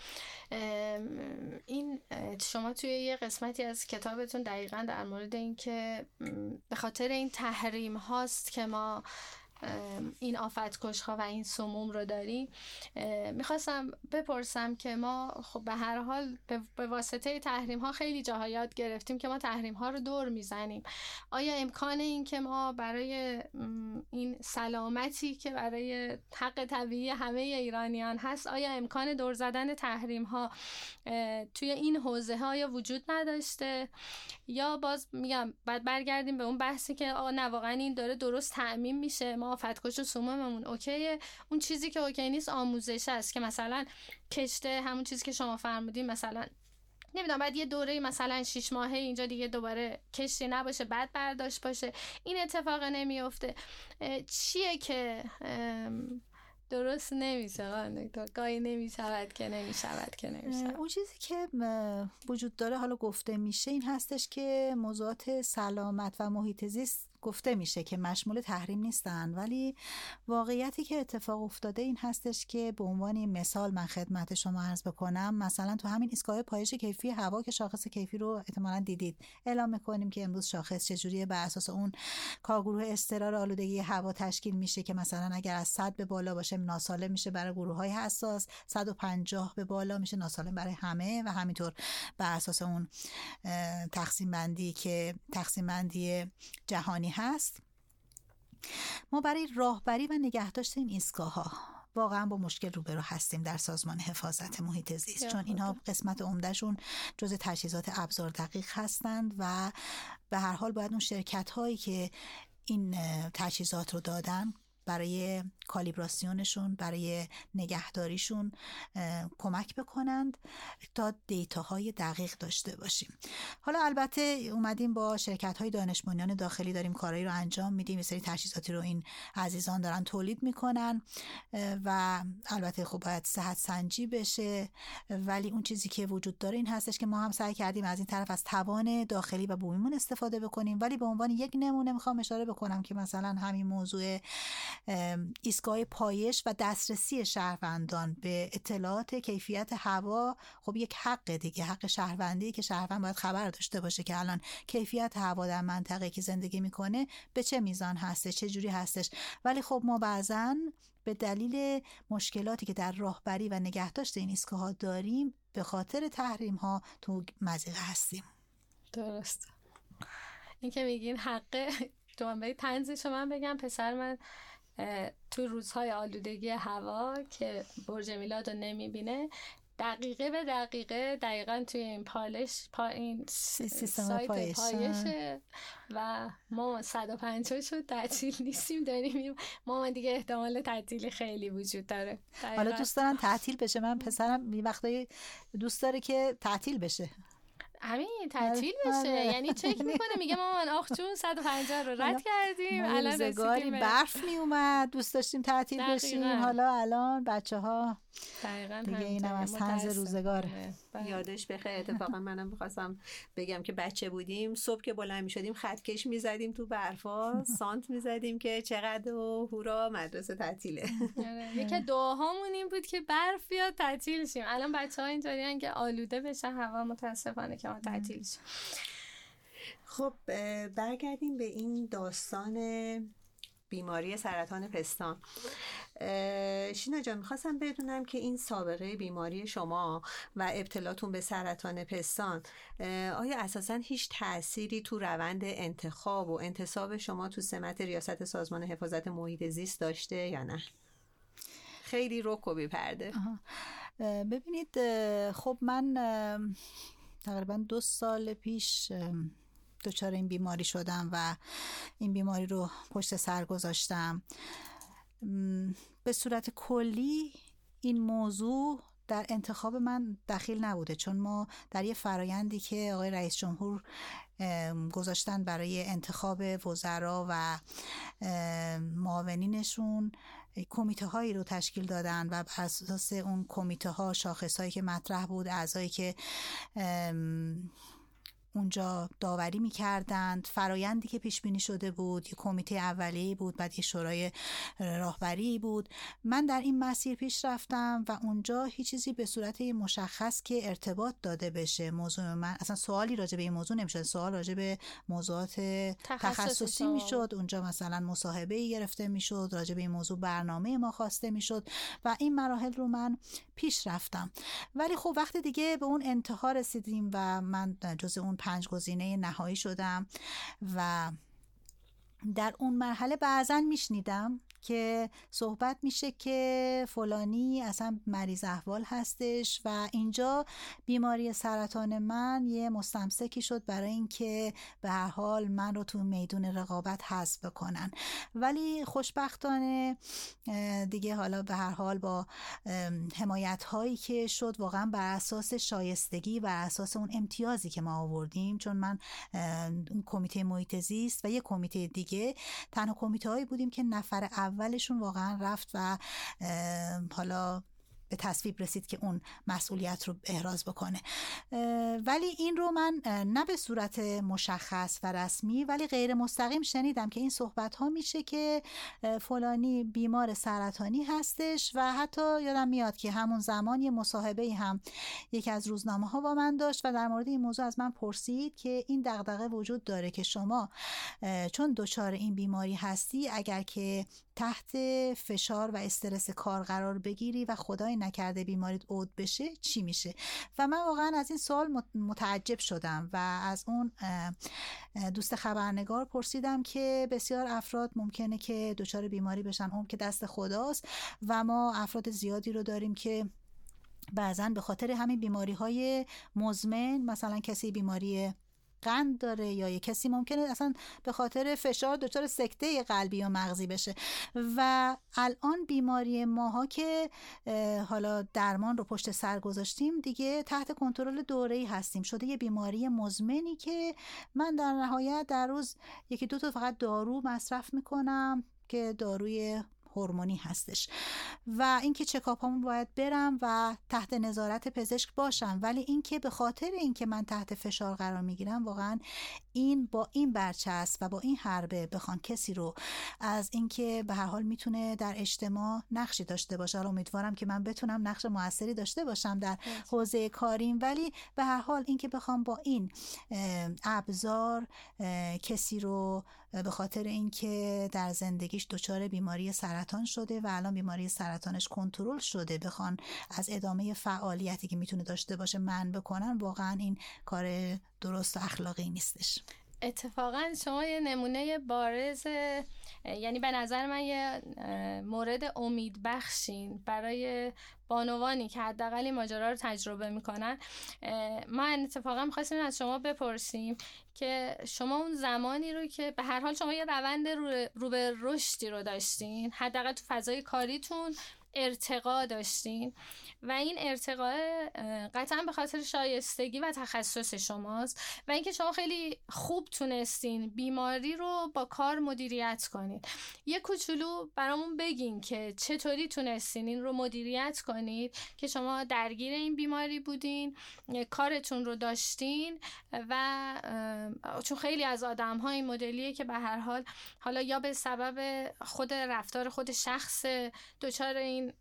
این شما توی یه قسمتی از کتابتون دقیقاً در مورد این که به خاطر این تحریم هاست که ما این آفتکش ها و این سموم رو داریم، میخواستم بپرسم که ما خب به هر حال به واسطه تحریم ها خیلی جاها یاد گرفتیم که ما تحریم ها رو دور میزنیم. آیا امکان این که ما برای این سلامتی که برای حق طبیعی همه ایرانیان هست، آیا امکان دور زدن تحریم ها توی این حوزه ها یا وجود نداشته، یا باز میگم بعد برگردیم به اون بحثی که نه واقعا این داره درست تعمیم میشه، ما آفتکش و سموممون اوکیه، اون چیزی که اوکی نیست آموزش است که مثلا کشته همون چیزی که شما فرمودین، مثلا نمیدونم بعد یه دوره مثلا 6 ماهه اینجا دیگه دوباره کشتی نباشه، بعد برداشت باشه، این اتفاق نمیفته. چیه که درست نمیشه دکتر؟ گاهی نمیشود که نمیشود. اون چیزی که وجود داره حالا گفته میشه این هستش که موضوعات سلامت و محیط زیست گفته میشه که مشمول تحریم نیستن، ولی واقعیتی که اتفاق افتاده این هستش که به عنوان مثال من خدمت شما عرض بکنم، مثلا تو همین ایستگاه پایش کیفی هوا که شاخص کیفی رو احتمالاً دیدید، اعلام میکنیم که امروز شاخص چجوریه، بر اساس اون کارگروه اضطرار آلودگی هوا تشکیل میشه که مثلا اگر از 100 به بالا باشه ناسالم میشه برای گروه‌های حساس، 150 به بالا میشه ناسالم برای همه و همینطور بر اساس اون تقسیم بندی جهانی هست. ما برای راهبری و نگهداشت این ایستگاه‌ها واقعا با مشکل روبرو هستیم در سازمان حفاظت محیط زیست، چون اینها قسمت عمدهشون جزء تجهیزات ابزار دقیق هستند و به هر حال باید اون شرکت‌هایی که این تجهیزات رو دادن برای کالیبراسیونشون، برای نگهداریشون کمک بکنند تا دیتاهای دقیق داشته باشیم. حالا البته اومدیم با شرکت‌های دانش بنیان داخلی داریم کارایی رو انجام میدیم، یه سری تجهیزاتی رو این عزیزان دارن تولید میکنن و البته خب باید صحت سنجی بشه، ولی اون چیزی که وجود داره این هستش که ما هم سعی کردیم از این طرف از توان داخلی و بومیمون استفاده بکنیم. ولی به عنوان یک نمونه میخوام اشاره بکنم که مثلا همین موضوع ایستگاه پایش و دسترسی شهروندان به اطلاعات کیفیت هوا خب یک حق دیگه، حق شهروندی که شهروند باید خبر داشته باشه که الان کیفیت هوا در منطقه که زندگی میکنه به چه میزان هستش، چه جوری هستش. ولی خب ما بعضن به دلیل مشکلاتی که در راهبری و نگهداشت این ایستگاه‌ها داریم به خاطر تحریم ها تو مضیقه هستیم. درست. این که میگین حق جنبه طنزش من بگم، پسر من تو روزهای آلودگی هوا که برج میلاد رو نمیبینه، دقیقه به دقیقاً توی این این سیستم پایشه و ما 150 شد تعطیل نیستیم داریم. ما دیگه احتمال تعطیلی خیلی وجود داره. حالا دوست دارن تعطیل بشه، من پسرم یه وقتایی دوست داره که تعطیل بشه. همین تعطیل بشه. یعنی چک میکنه میگه مامان آخ جون 150 رو رد کردیم، الان روزگاری برف میومد دوست داشتیم تعطیل بشیم، حالا الان بچه‌ها دیگه اینم از طنز روزگاره. یادش بخیر. اتفاقا منم می‌خواستم بگم که بچه بودیم صبح که بلند می‌شدیم خطکش می‌زدیم تو برفا، سانت می‌زدیم که چقدر و هورا مدرسه تعطیله. یکی دعاهامون این بود که برف بیاد تعطیل شیم. الان بچه‌ها اینطوریان که آلوده بشه هوا، متاسفانه که ما تعطیل شیم. خب برگردیم به این داستان بیماری سرطان پستان. شینا جان میخواستم بدونم که این سابقه بیماری شما و ابتلاتون به سرطان پستان آیا اساساً هیچ تأثیری تو روند انتخاب و انتصاب شما تو سمت ریاست سازمان حفاظت محیط زیست داشته یا نه؟ خیلی رک و بی پرده. ببینید خب من تقریبا 2 سال پیش دچار این بیماری شدم و این بیماری رو پشت سر گذاشتم. به صورت کلی این موضوع در انتخاب من دخیل نبوده، چون ما در یه فرایندی که آقای رئیس جمهور گذاشتن برای انتخاب وزرا و معاونینشون کمیته هایی رو تشکیل دادن و بر اساس اون کمیته ها شاخص هایی که مطرح بود، اعضایی که اونجا داوری می‌کردند، فرایندی که پیش بینی شده بود، یه کمیته اولیه‌ای بود، بعد یه شورای راهبری بود. من در این مسیر پیش رفتم و اونجا هیچ چیزی به صورت مشخص که ارتباط داده بشه موضوع من، اصلا سوالی راجع به این موضوع نمی‌شد، سوال راجع به موضوعات تخصصی میشد. اونجا مثلا مصاحبه‌ای گرفته میشد، راجع به این موضوع برنامه ما خواسته میشد و این مراحل رو من پیش رفتم. ولی خب وقتی دیگه به اون انتها رسیدیم و من جزء اون 5 گزینه نهایی شدم و در اون مرحله بعضن میشنیدم که صحبت میشه که فلانی اصلا مریض احوال هستش و اینجا بیماری سرطان من یه مستمسکی شد برای اینکه به هر حال من رو تو میدون رقابت حذف بکنن. ولی خوشبختانه دیگه حالا به هر حال با حمایت هایی که شد واقعا بر اساس شایستگی، بر اساس اون امتیازی که ما آوردیم، چون من اون کمیته محیط زیست و یه کمیته دیگه تنها کمیته هایی بودیم که نفر اولشون واقعا رفت و حالا به تصویب رسید که اون مسئولیت رو احراز بکنه. ولی این رو من نه به صورت مشخص و رسمی ولی غیر مستقیم شنیدم که این صحبت ها میشه که فلانی بیمار سرطانی هستش و حتی یادم میاد که همون زمان یه مصاحبه هم یکی از روزنامه ها با من داشت و در مورد این موضوع از من پرسید که این دغدغه وجود داره که شما چون دچار این بیماری هستی اگر که تحت فشار و استرس کار قرار بگیری و خدای نکرده بیماریت عود بشه چی میشه؟ و من واقعا از این سوال متعجب شدم و از اون دوست خبرنگار پرسیدم که بسیار افراد ممکنه که دچار بیماری بشن، اون که دست خداست و ما افراد زیادی رو داریم که بعضاً به خاطر همین بیماری‌های مزمن، مثلا کسی بیماری قند داره یا یک کسی ممکنه اصلا به خاطر فشار دچار سکته قلبی یا مغزی بشه و الان بیماری ماها که حالا درمان رو پشت سر گذاشتیم دیگه تحت کنترل دوره‌ای هستیم، شده یه بیماری مزمنی که من در نهایت در روز 1-2 تا فقط دارو مصرف میکنم که داروی هورمونی هستش و اینکه چکاپامون باید برم و تحت نظارت پزشک باشم. ولی اینکه به خاطر اینکه من تحت فشار قرار میگیرم واقعا این با این برچسب و با این حربه بخوان کسی رو از اینکه به هر حال میتونه در اجتماع نقشی داشته باشه، امیدوارم که من بتونم نقش موثری داشته باشم در حوزه کاریم، ولی به هر حال اینکه بخوام با این ابزار کسی رو به خاطر اینکه در زندگیش دچار بیماری سرطان شده و الان بیماری سرطانش کنترل شده بخوان از ادامه فعالیتی که میتونه داشته باشه منع بکنن، واقعا این کار درست و اخلاقی نیستش. اتفاقا شما یه نمونه بارز، یعنی به نظر من یه مورد امید بخشین برای بانوانی که حداقل این ماجرا رو تجربه میکنن. ما اتفاقا می‌خواستیم از شما بپرسیم که شما اون زمانی رو که به هر حال شما یه روند رو به رشدی رو داشتین، حداقل تو فضای کاریتون ارتقا داشتین و این ارتقا قطعا به خاطر شایستگی و تخصص شماست و اینکه شما خیلی خوب تونستین بیماری رو با کار مدیریت کنید. یه کوچولو برامون بگین که چطوری تونستین این رو مدیریت کنید که شما درگیر این بیماری بودین، کارتون رو داشتین و چون خیلی از آدم‌ها این مدلیه که به هر حال حالا یا به سبب خود رفتار خود شخص دچار این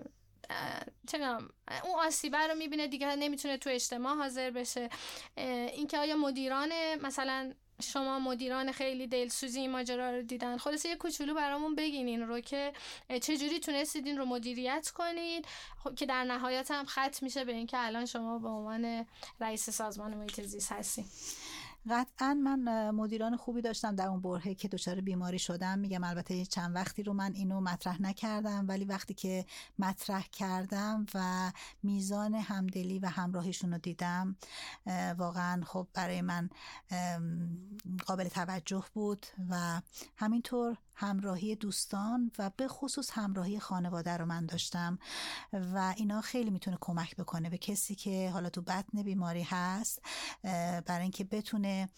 اون آسیبه رو میبینه دیگه نمیتونه تو اجتماع حاضر بشه. اینکه آیا مدیران مثلا شما مدیران خیلی دلسوزی این ماجرا رو دیدن؟ خلاصه یه کوچولو برامون بگین این رو که چجوری تونستید این رو مدیریت کنید که در نهایت هم ختم میشه به این که الان شما به عنوان رئیس سازمان محیط زیست هستین. قطعا من مدیران خوبی داشتم در اون برهه که دچار بیماری شدم. میگم البته چند وقتی رو من اینو مطرح نکردم، ولی وقتی که مطرح کردم و میزان همدلی و همراهیشون رو دیدم واقعا خب برای من قابل توجه بود و همینطور همراهی دوستان و به خصوص همراهی خانواده رو من داشتم و اینا خیلی میتونه کمک بکنه به کسی که حالا تو بطن بیماری هست برای اینکه بتونه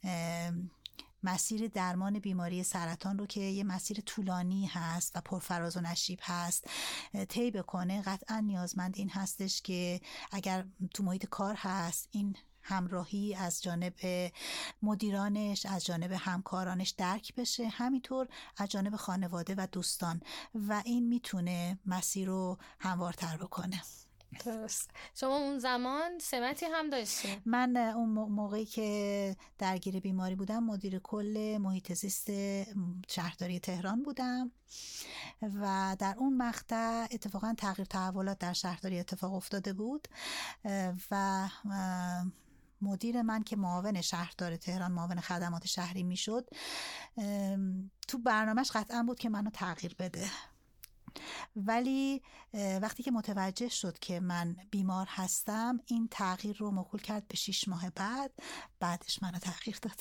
مسیر درمان بیماری سرطان رو که یه مسیر طولانی هست و پرفراز و نشیب هست طی بکنه. قطعا نیازمند این هستش که اگر تو محیط کار هست این همراهی از جانب مدیرانش، از جانب همکارانش درک بشه، همینطور از جانب خانواده و دوستان و این میتونه مسیر رو هموارتر بکنه. درست. شما اون زمان سمتی هم داشتین؟ من اون موقعی که درگیر بیماری بودم مدیر کل محیط زیست شهرداری تهران بودم و در اون مقطع اتفاقا تغییر تحولات در شهرداری اتفاق افتاده بود و مدیر من که معاون شهردار تهران، معاون خدمات شهری میشد، تو برنامهش قطعا بود که منو تغییر بده، ولی وقتی که متوجه شد که من بیمار هستم این تغییر رو موکول کرد به 6 ماه بعدش منو تغییر داد.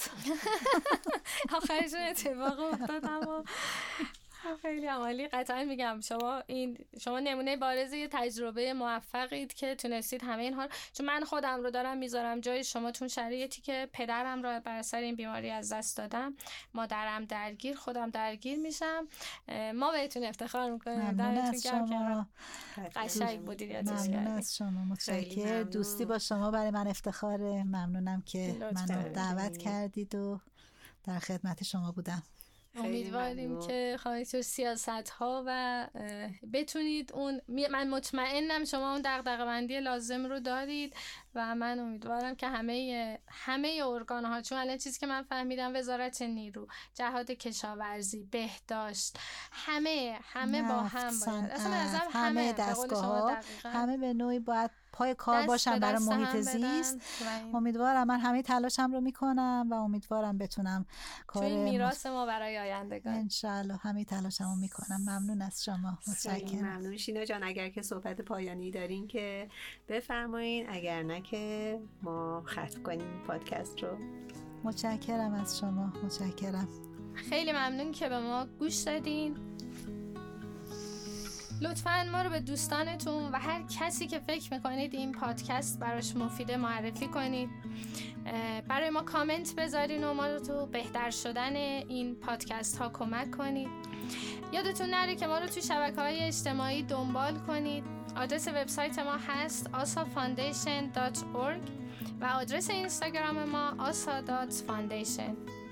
آخرشون اتفاق افتاد. اما خیلی عالی. قطعا میگم شما نمونه بارز یه تجربه موفقید که تونستید همه اینها، چون من خودم رو دارم میذارم جای شما تون شرایطی که پدرم رو بر اثر این بیماری از دست دادم، مادرم درگیر، خودم درگیر میشم. ما بهتون افتخار میکنیم. دمتون گرم. قشنگ مدیریتش کردید. ممنون از شما. متشکرم. دوستی با شما برای من افتخاره. ممنونم که منو دعوت کردید و در خدمت شما بودم. امیدواریم که خواهید سیاست ها و بتونید من مطمئنم شما اون دغدغه بندی لازم رو دارید و من امیدوارم که همه ارگان ها، چون الان چیزی که من فهمیدم وزارت نیرو، جهاد کشاورزی، بهداشت، همه با هم باید، اصلا همه دستگاه همه به نوعی باید پای کار باشن برای محیط زیست. امیدوارم، من همه تلاشم رو میکنم و امیدوارم بتونم کار این میراث ما برای آیندگان انشالله همه تلاشمو میکنم. ممنون از شما. متشکرم. ممنون شینا جان. اگر که صحبت پایانی دارین که بفرمایین، اگر نه که ما ختم کنیم پادکست رو. متشکرم از شما. متشکرم. خیلی ممنون که به ما گوش دادین. لطفاً ما رو به دوستانتون و هر کسی که فکر میکنید این پادکست براش مفیده معرفی کنید. برای ما کامنت بذارین و ما رو تو بهتر شدن این پادکست ها کمک کنید. یادتون نره که ما رو تو شبکه‌های اجتماعی دنبال کنید. آدرس وبسایت ما هست asafoundation.org و آدرس اینستاگرام ما asa.foundation.